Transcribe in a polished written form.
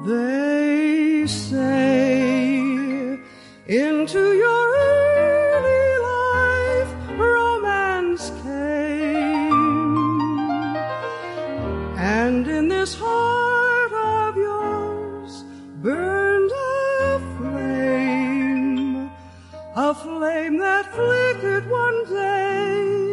They say into your early life romance came, and in this heart of yours burned a flame that flickered one day